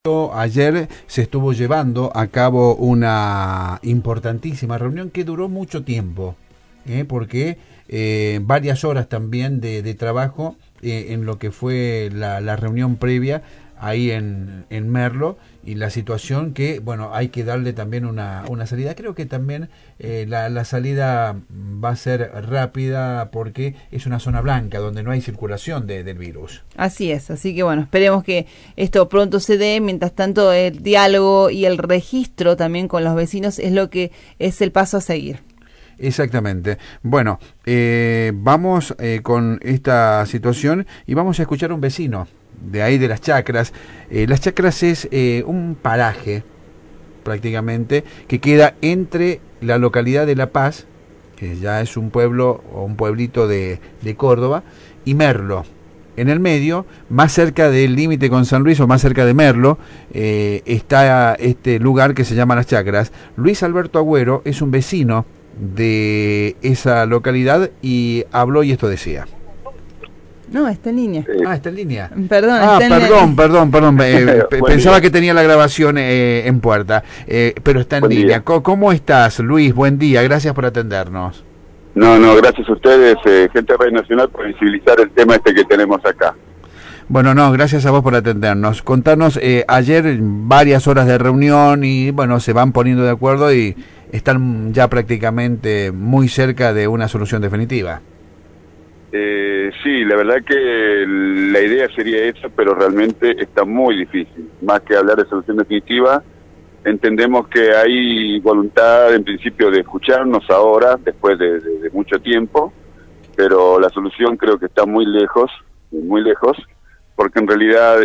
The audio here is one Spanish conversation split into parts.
Ayer se estuvo llevando a cabo una importantísima reunión que duró mucho tiempo, porque varias horas también de trabajo en lo que fue la reunión previa ahí en Merlo, y la situación que, bueno, hay que darle también una salida. Creo que también la salida va a ser rápida porque es una zona blanca donde no hay circulación del virus. Así es, así que bueno, esperemos que esto pronto se dé. Mientras tanto, el diálogo y el registro también con los vecinos es lo que es el paso a seguir. Exactamente. Bueno, vamos con esta situación y vamos a escuchar a un vecino de ahí de Las Chacras. Las Chacras es un paraje prácticamente que queda entre la localidad de La Paz, que ya es un pueblo o un pueblito de Córdoba, y Merlo. En el medio, más cerca del límite con San Luis o más cerca de Merlo, está este lugar que se llama Las Chacras. Luis Alberto Agüero es un vecino de esa localidad y habló y esto decía. No, está en línea. Está en línea. Perdón. Perdón. Pensaba que tenía la grabación en puerta, pero está en línea. ¿Cómo estás, Luis? Buen día, gracias por atendernos. No, gracias a ustedes, gente de Radio Nacional, por visibilizar el tema que tenemos acá. Bueno, gracias a vos por atendernos. Contanos, ayer varias horas de reunión y, bueno, se van poniendo de acuerdo y están ya prácticamente muy cerca de una solución definitiva. Sí, la verdad que la idea sería esa, pero realmente está muy difícil. Más que hablar de solución definitiva, entendemos que hay voluntad en principio de escucharnos ahora, después de mucho tiempo, pero la solución creo que está muy lejos, porque en realidad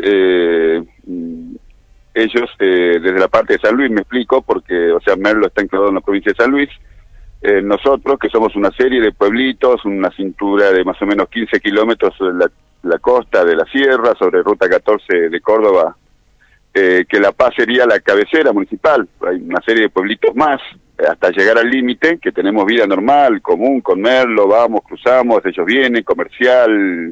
ellos, desde la parte de San Luis, me explico, porque, o sea, Merlo está enclavado en la provincia de San Luis. Nosotros, que somos una serie de pueblitos, una cintura de más o menos 15 kilómetros sobre la costa de la sierra, sobre Ruta 14 de Córdoba, que La Paz sería la cabecera municipal. Hay una serie de pueblitos más, hasta llegar al límite, que tenemos vida normal, común con Merlo, vamos, cruzamos, ellos vienen, comercial,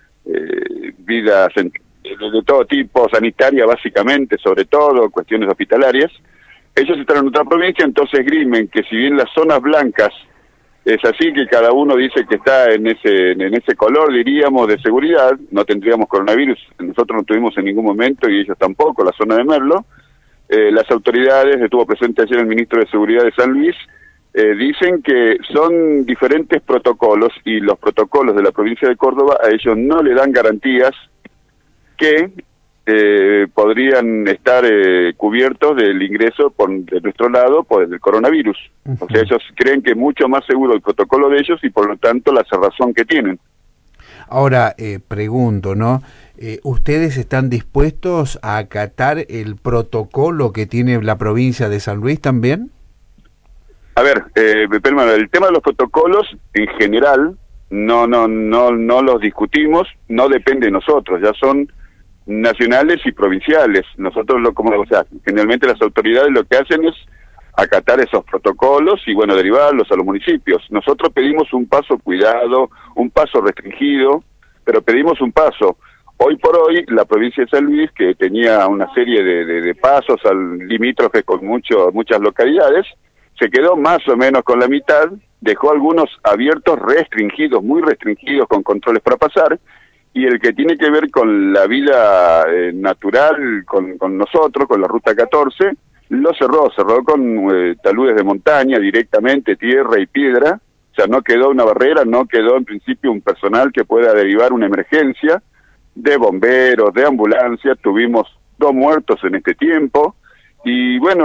vida de todo tipo, sanitaria básicamente, sobre todo, cuestiones hospitalarias. Ellos están en otra provincia, entonces esgrimen que si bien las zonas blancas es así, que cada uno dice que está en ese color, diríamos, de seguridad, no tendríamos coronavirus, nosotros no tuvimos en ningún momento y ellos tampoco, la zona de Merlo. Las autoridades, estuvo presente ayer el ministro de Seguridad de San Luis, dicen que son diferentes protocolos y los protocolos de la provincia de Córdoba a ellos no le dan garantías que podrían estar cubiertos del ingreso de nuestro lado por el coronavirus. O sea, ellos creen que es mucho más seguro el protocolo de ellos y por lo tanto la cerrazón que tienen. Ahora, pregunto, ¿no? ¿Ustedes están dispuestos a acatar el protocolo que tiene la provincia de San Luis también? A ver, el tema de los protocolos en general no los discutimos, no depende de nosotros, ya son nacionales y provinciales. Nosotros generalmente las autoridades lo que hacen es acatar esos protocolos y bueno, derivarlos a los municipios. Nosotros pedimos un paso cuidado, un paso restringido, pero pedimos un paso. Hoy por hoy, la provincia de San Luis, que tenía una serie de pasos al limítrofe con muchas localidades, se quedó más o menos con la mitad, dejó algunos abiertos, restringidos, muy restringidos, con controles para pasar, y el que tiene que ver con la vida natural, con nosotros, con la Ruta 14, lo cerró con taludes de montaña directamente, tierra y piedra. O sea, no quedó una barrera, no quedó en principio un personal que pueda derivar una emergencia, de bomberos, de ambulancia. Tuvimos 2 muertos en este tiempo, y bueno,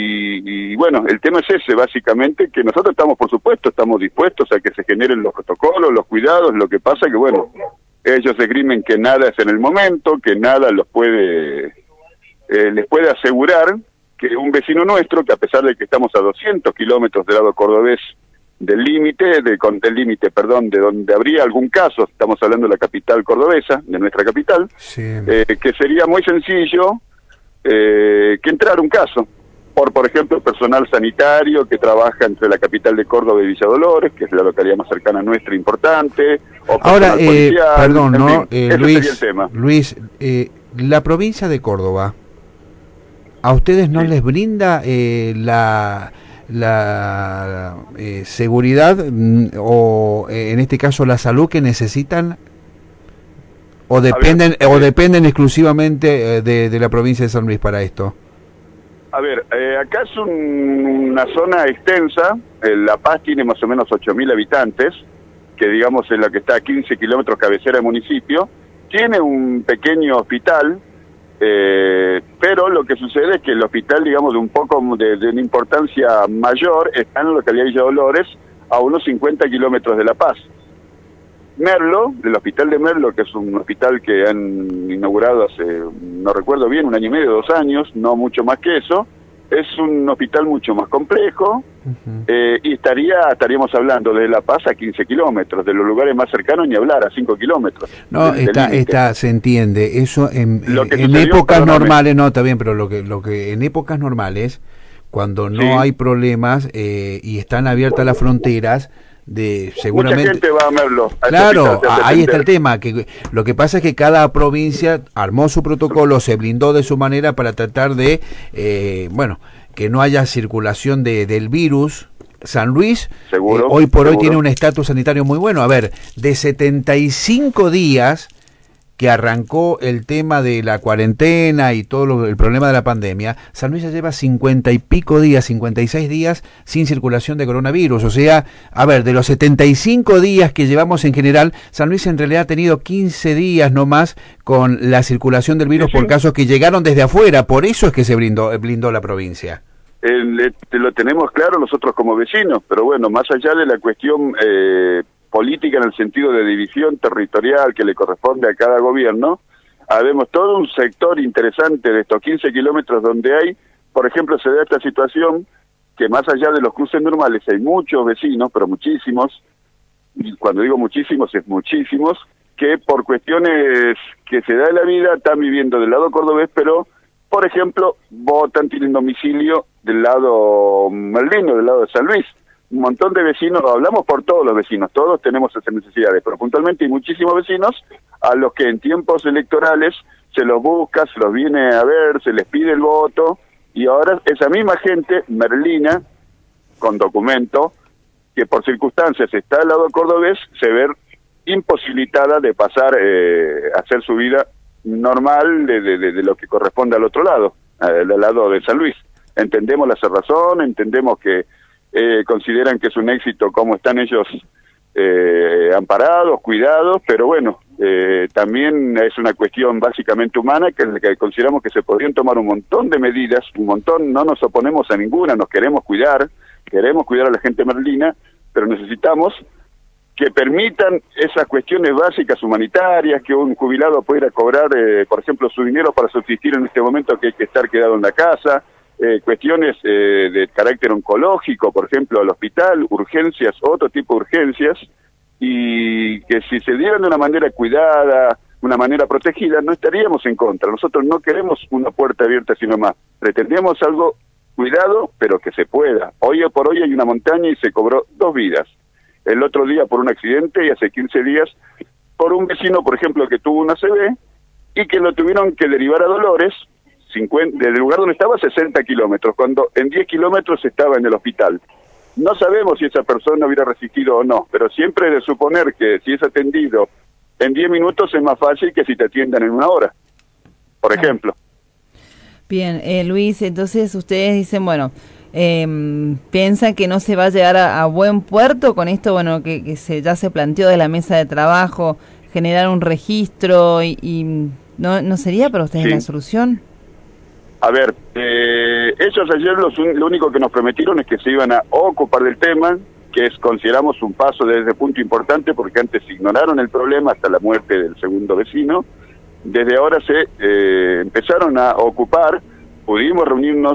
el tema es ese, básicamente, que nosotros estamos, por supuesto, estamos dispuestos a que se generen los protocolos, los cuidados. Lo que pasa que, bueno, ellos esgrimen que nada es en el momento, que nada les puede asegurar que un vecino nuestro, que a pesar de que estamos a 200 kilómetros del lado cordobés del límite, de donde habría algún caso, estamos hablando de la capital cordobesa, de nuestra capital, sí. Que sería muy sencillo que entrara un caso por ejemplo, personal sanitario que trabaja entre la capital de Córdoba y Villa Dolores, que es la localidad más cercana nuestra, importante, o ahora, policial, perdón, ¿no? Fin, ese sería el tema. Luis, la provincia de Córdoba ¿A ustedes no Sí. les brinda la seguridad o en este caso la salud que necesitan? ¿O dependen exclusivamente de la provincia de San Luis para esto? A ver, acá es una zona extensa. La Paz tiene más o menos 8.000 habitantes, que digamos es la que está a 15 kilómetros cabecera del municipio. Tiene un pequeño hospital, pero lo que sucede es que el hospital, digamos, de un poco de una importancia mayor, está en la localidad de Villa Dolores, a unos 50 kilómetros de La Paz. Merlo, el hospital de Merlo, que es un hospital que han inaugurado hace, no recuerdo bien, 1 año y medio, 2 años, no mucho más que eso, es un hospital mucho más complejo, y estaríamos hablando de La Paz a 15 kilómetros, de los lugares más cercanos ni hablar, a 5 kilómetros. No, se entiende, eso en sucedió, épocas normales, no, está bien, pero lo que en épocas normales, cuando no hay problemas y están abiertas las fronteras, seguramente mucha gente va a Merlo. Claro, ahí está el tema, que lo que pasa es que cada provincia armó su protocolo, se blindó de su manera para tratar de, que no haya circulación del virus. San Luis, hoy por hoy tiene un estatus sanitario muy bueno. A ver, de 75 días que arrancó el tema de la cuarentena y todo el problema de la pandemia, San Luis ya lleva 50 y pico días, 56 días sin circulación de coronavirus. O sea, a ver, de los 75 días que llevamos en general, San Luis en realidad ha tenido 15 días no más con la circulación del virus por casos que llegaron desde afuera. Por eso es que se blindó la provincia. Lo tenemos claro nosotros como vecinos, pero bueno, más allá de la cuestión política en el sentido de división territorial que le corresponde a cada gobierno, habemos todo un sector interesante de estos 15 kilómetros donde hay, por ejemplo, se da esta situación que más allá de los cruces normales hay muchos vecinos, pero muchísimos, y cuando digo muchísimos es muchísimos, que por cuestiones que se da en la vida están viviendo del lado cordobés, pero, por ejemplo, tienen domicilio del lado merlino, del lado de San Luis. Un montón de vecinos, hablamos por todos los vecinos, todos tenemos esas necesidades, pero puntualmente hay muchísimos vecinos a los que en tiempos electorales se los busca, se los viene a ver, se les pide el voto, y ahora esa misma gente merlina, con documento, que por circunstancias está al lado cordobés, se ve imposibilitada de pasar a hacer su vida normal de lo que corresponde al otro lado, al lado de San Luis. Entendemos la cerrazón, entendemos que consideran que es un éxito cómo están ellos amparados, cuidados, pero bueno, también es una cuestión básicamente humana que consideramos que se podrían tomar un montón de medidas, no nos oponemos a ninguna, nos queremos cuidar a la gente merlina, pero necesitamos que permitan esas cuestiones básicas humanitarias, que un jubilado pueda ir a cobrar, por ejemplo, su dinero para subsistir en este momento que hay que estar quedado en la casa, cuestiones de carácter oncológico, por ejemplo, al hospital, urgencias, otro tipo de urgencias, y que si se dieran de una manera cuidada, una manera protegida, no estaríamos en contra. Nosotros no queremos una puerta abierta sino más. Pretendemos algo cuidado, pero que se pueda. Hoy por hoy hay una montaña y se cobró 2 vidas. El otro día por un accidente y hace 15 días por un vecino, por ejemplo, que tuvo una ACV y que lo tuvieron que derivar a Dolores, del lugar donde estaba 60 kilómetros, cuando en 10 kilómetros estaba en el hospital. No sabemos si esa persona hubiera resistido o no, pero siempre es de suponer que si es atendido en 10 minutos es más fácil que si te atiendan en 1 hora, por ejemplo. Bien, Luis, entonces ustedes dicen, bueno, piensan que no se va a llegar a buen puerto con esto, bueno, que ya se planteó de la mesa de trabajo, generar un registro y ¿no sería para ustedes la solución? A ver, ellos ayer lo único que nos prometieron es que se iban a ocupar del tema, que consideramos un paso desde ese punto importante, porque antes ignoraron el problema hasta la muerte del segundo vecino. Desde ahora se empezaron a ocupar, pudimos reunirnos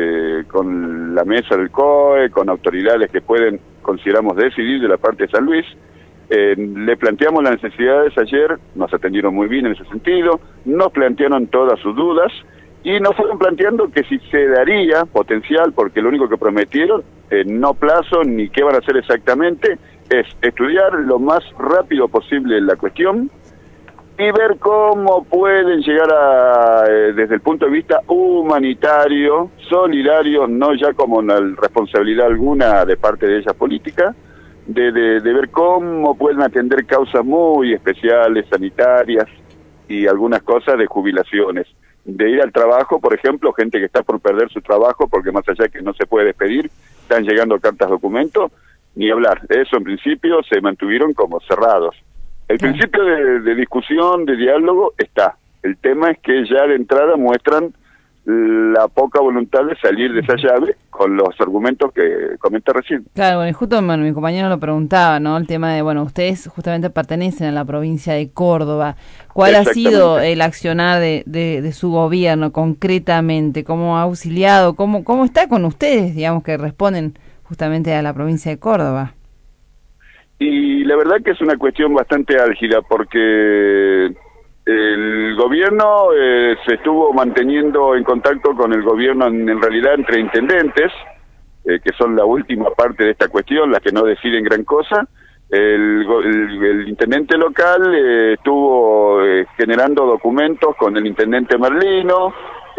con la mesa del COE, con autoridades que pueden, consideramos, decidir de la parte de San Luis. Le planteamos las necesidades ayer, nos atendieron muy bien en ese sentido, nos plantearon todas sus dudas, y nos fueron planteando que si se daría potencial, porque lo único que prometieron, no plazo ni qué van a hacer exactamente, es estudiar lo más rápido posible la cuestión, y ver cómo pueden llegar a, desde el punto de vista humanitario, solidario, no ya como una responsabilidad alguna de parte de ella política, de ver cómo pueden atender causas muy especiales, sanitarias y algunas cosas de jubilaciones. De ir al trabajo, por ejemplo, gente que está por perder su trabajo porque más allá que no se puede despedir, están llegando cartas documentos, ni hablar. Eso en principio se mantuvieron como cerrados. El principio de discusión, de diálogo, está. El tema es que ya de entrada muestran la poca voluntad de salir de esa llave con los argumentos que comenté recién. Claro, bueno, y justo mi compañero lo preguntaba, ¿no? El tema de, bueno, ustedes justamente pertenecen a la provincia de Córdoba. ¿Cuál ha sido el accionar de su gobierno concretamente? ¿Cómo ha auxiliado? ¿Cómo está con ustedes, digamos, que responden justamente a la provincia de Córdoba? Y la verdad que es una cuestión bastante álgida porque el gobierno se estuvo manteniendo en contacto con el gobierno en realidad entre intendentes, que son la última parte de esta cuestión, las que no deciden gran cosa. El intendente local estuvo generando documentos con el intendente Merlino.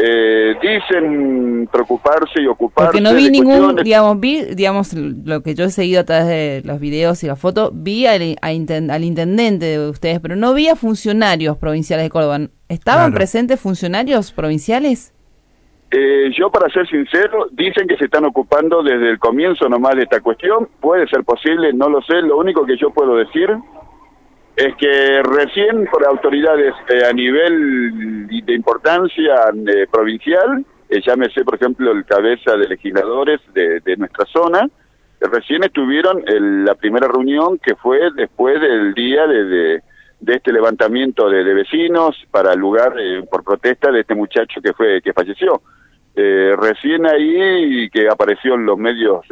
Dicen preocuparse y ocuparse. Porque no vi ningún, digamos, lo que yo he seguido a través de los videos y las fotos, vi al intendente de ustedes, pero no vi a funcionarios provinciales de Córdoba. ¿Estaban presentes funcionarios provinciales? Yo, para ser sincero, dicen que se están ocupando desde el comienzo nomás de esta cuestión. Puede ser posible, no lo sé. Lo único que yo puedo decir es que recién por autoridades a nivel de importancia provincial, llámese por ejemplo el cabeza de legisladores de nuestra zona, recién estuvieron en la primera reunión que fue después del día de este levantamiento de vecinos para el lugar por protesta de este muchacho que falleció. Recién ahí que apareció en los medios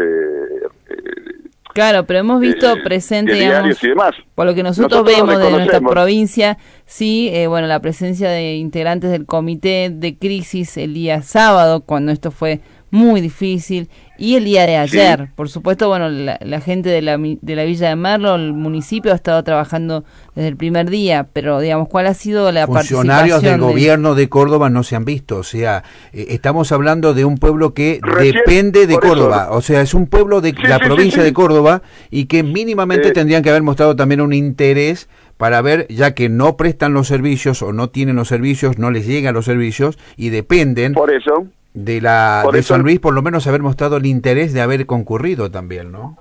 claro, pero hemos visto presente, digamos, y demás. Por lo que nosotros vemos de nuestra provincia, sí, bueno, la presencia de integrantes del comité de crisis el día sábado, cuando esto fue muy difícil, y el día de ayer. Sí. Por supuesto, bueno, la gente de la Villa de Merlo, el municipio, ha estado trabajando desde el primer día, pero digamos, ¿cuál ha sido la participación? Funcionarios del gobierno de Córdoba no se han visto, o sea, estamos hablando de un pueblo que depende de Córdoba, o sea, es un pueblo de la provincia de Córdoba y que mínimamente tendrían que haber mostrado también un interés para ver, ya que no prestan los servicios o no tienen los servicios, no les llegan los servicios y dependen por eso de San Luis, por lo menos haber mostrado el interés de haber concurrido también, ¿no?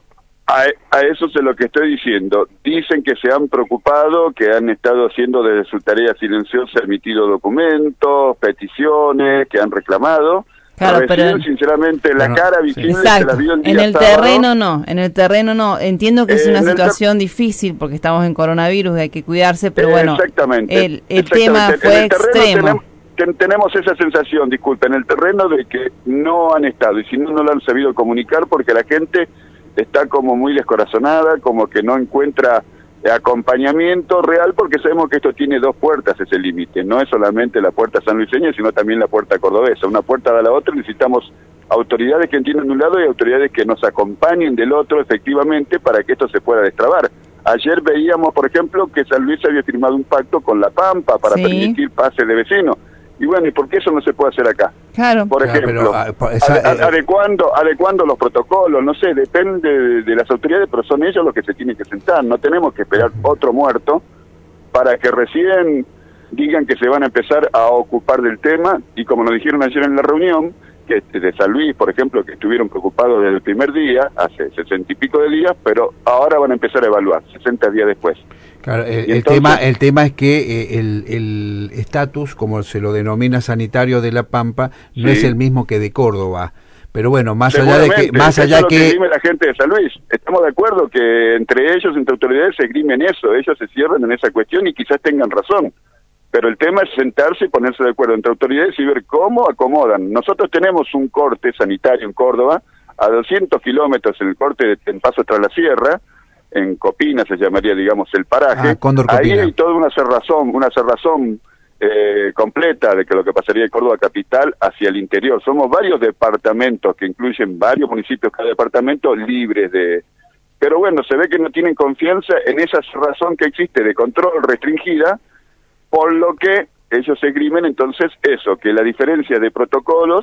A eso es lo que estoy diciendo. Dicen que se han preocupado, que han estado haciendo desde su tarea silenciosa, emitido documentos, peticiones, que han reclamado. Claro, pero sinceramente la cara visible se la vio el día en el terreno no, entiendo que es una situación difícil porque estamos en coronavirus y hay que cuidarse, pero bueno, el tema fue extremo. Tenemos esa sensación, disculpe, en el terreno de que no han estado, y si no lo han sabido comunicar porque la gente está como muy descorazonada, como que no encuentra acompañamiento real, porque sabemos que esto tiene dos puertas, ese límite, no es solamente la puerta sanluiseña, sino también la puerta cordobesa, una puerta da la otra, necesitamos autoridades que entiendan de un lado y autoridades que nos acompañen del otro efectivamente para que esto se pueda destrabar. Ayer veíamos, por ejemplo, que San Luis había firmado un pacto con La Pampa para permitir pase de vecinos. Y bueno, ¿y por qué eso no se puede hacer acá? Claro. Por ejemplo, adecuando los protocolos, no sé, depende de las autoridades, pero son ellos los que se tienen que sentar. No tenemos que esperar otro muerto para que recién digan que se van a empezar a ocupar del tema. Y como nos dijeron ayer en la reunión, que de San Luis, por ejemplo, que estuvieron preocupados desde el primer día, hace 60 y pico de días, pero ahora van a empezar a evaluar, 60 días después. Claro, el tema es que el estatus, como se lo denomina sanitario de La Pampa, no es el mismo que de Córdoba. Pero bueno, más allá de que esgrime la gente de San Luis, estamos de acuerdo que entre ellos, entre autoridades, se esgrimen eso, ellos se cierran en esa cuestión y quizás tengan razón. Pero el tema es sentarse y ponerse de acuerdo entre autoridades y ver cómo acomodan. Nosotros tenemos un corte sanitario en Córdoba, a 200 kilómetros el corte en Paso tras la Sierra, en Copina se llamaría, digamos, el paraje. Ahí hay toda una cerrazón completa de que lo que pasaría de Córdoba capital hacia el interior. Somos varios departamentos que incluyen varios municipios, cada departamento libres de... Pero bueno, se ve que no tienen confianza en esa cerrazón que existe de control restringida por lo que ellos esgrimen entonces eso, que la diferencia de protocolos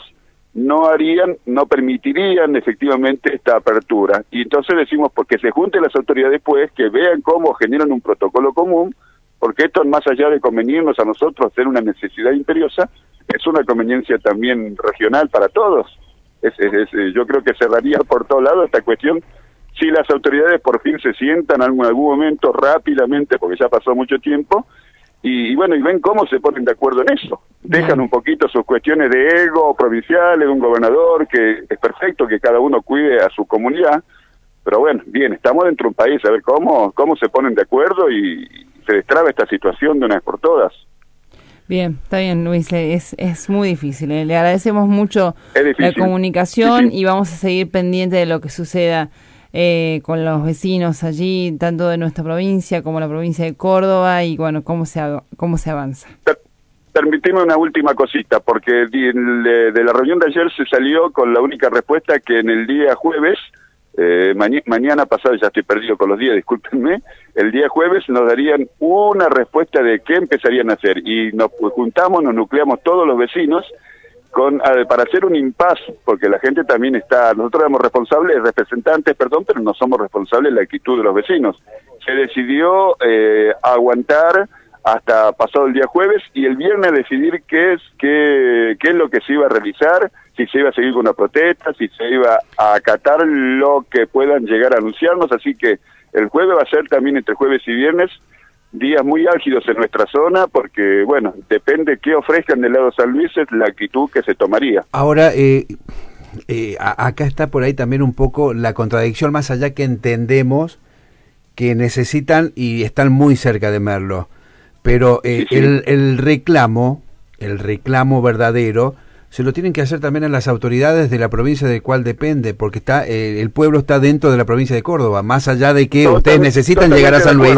no permitirían efectivamente esta apertura. Y entonces decimos, porque se junten las autoridades pues, que vean cómo generan un protocolo común, porque esto más allá de convenirnos a nosotros ser una necesidad imperiosa, es una conveniencia también regional para todos. Yo creo que cerraría por todo lado esta cuestión si las autoridades por fin se sientan en algún momento rápidamente, porque ya pasó mucho tiempo, y bueno, y ven cómo se ponen de acuerdo en eso. Dejan un poquito sus cuestiones de ego provinciales, de un gobernador, que es perfecto que cada uno cuide a su comunidad, pero bueno, bien, estamos dentro de un país, a ver cómo se ponen de acuerdo y se destraba esta situación de una vez por todas. Bien, está bien, Luis, es muy difícil. Le agradecemos mucho la comunicación y vamos a seguir pendiente de lo que suceda con los vecinos allí, tanto de nuestra provincia como la provincia de Córdoba, y bueno, cómo se avanza. Permitime una última cosita, porque de la reunión de ayer se salió con la única respuesta que en el día jueves, mañana pasado, ya estoy perdido con los días, discúlpenme, el día jueves nos darían una respuesta de qué empezarían a hacer, y nos juntamos, nos nucleamos todos los vecinos para hacer un impasse, porque la gente también nosotros éramos representantes, pero no somos responsables de la actitud de los vecinos. Se decidió aguantar hasta pasado el día jueves y el viernes decidir qué es lo que se iba a realizar, si se iba a seguir con una protesta, si se iba a acatar lo que puedan llegar a anunciarnos, así que el jueves va a ser también entre jueves y viernes días muy álgidos en nuestra zona, porque, bueno, depende qué ofrezcan del lado de San Luis, es la actitud que se tomaría. Ahora, acá está por ahí también un poco la contradicción, más allá que entendemos que necesitan y están muy cerca de Merlo, pero sí. El reclamo verdadero se lo tienen que hacer también a las autoridades de la provincia de cual depende, porque el pueblo está dentro de la provincia de Córdoba, más allá de que ustedes necesitan llegar a San Luis,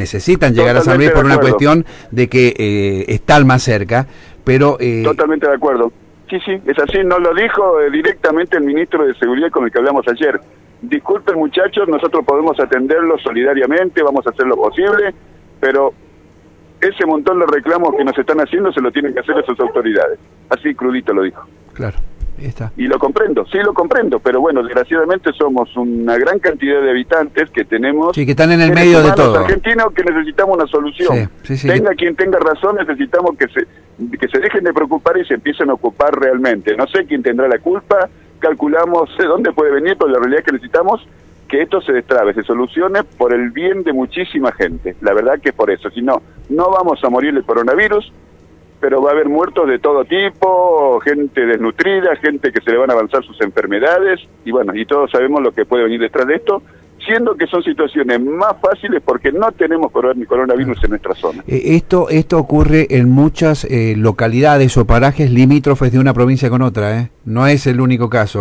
por una cuestión de que están más cerca, pero... Totalmente de acuerdo. Sí, es así, nos lo dijo directamente el ministro de Seguridad con el que hablamos ayer. Disculpen muchachos, nosotros podemos atenderlos solidariamente, vamos a hacer lo posible, pero ese montón de reclamos que nos están haciendo se lo tienen que hacer a sus autoridades. Así crudito lo dijo. Claro, ahí está. Y lo comprendo, pero bueno, desgraciadamente somos una gran cantidad de habitantes que tenemos... Sí, que están en el medio de todo. Argentinos que necesitamos una solución. Sí. Quien tenga razón, necesitamos que se dejen de preocupar y se empiecen a ocupar realmente. No sé quién tendrá la culpa, calculamos de dónde puede venir, pero la realidad es que necesitamos que esto se destrabe, se solucione por el bien de muchísima gente. La verdad que por eso, si no vamos a morir del coronavirus, pero va a haber muertos de todo tipo, gente desnutrida, gente que se le van a avanzar sus enfermedades, y bueno, y todos sabemos lo que puede venir detrás de esto, siendo que son situaciones más fáciles porque no tenemos coronavirus en nuestra zona. Esto ocurre en muchas localidades o parajes limítrofes de una provincia con otra, no es el único caso.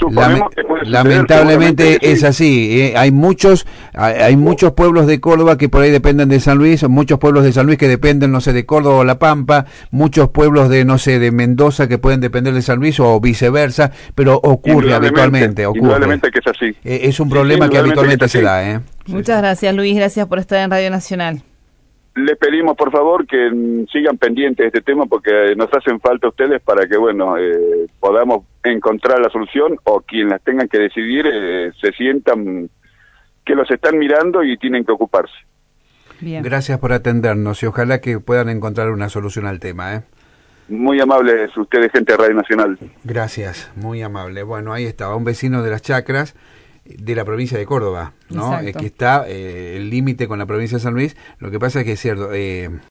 Lamentablemente es así. Hay muchos pueblos de Córdoba que por ahí dependen de San Luis, muchos pueblos de San Luis que dependen, no sé, de Córdoba o La Pampa, muchos pueblos de, no sé, de Mendoza que pueden depender de San Luis o viceversa, pero ocurre habitualmente. Indudablemente que es así. Es un problema que habitualmente se da. Muchas gracias, Luis, gracias por estar en Radio Nacional. Les pedimos, por favor, que sigan pendientes de este tema porque nos hacen falta ustedes para que, bueno, podamos encontrar la solución o quien las tengan que decidir se sientan que los están mirando y tienen que ocuparse. Bien. Gracias por atendernos y ojalá que puedan encontrar una solución al tema. Muy amables ustedes, gente de Radio Nacional. Gracias, muy amable. Bueno, ahí estaba un vecino de las Chacras de la provincia de Córdoba, ¿no? Que está el límite con la provincia de San Luis. Lo que pasa es que es cierto,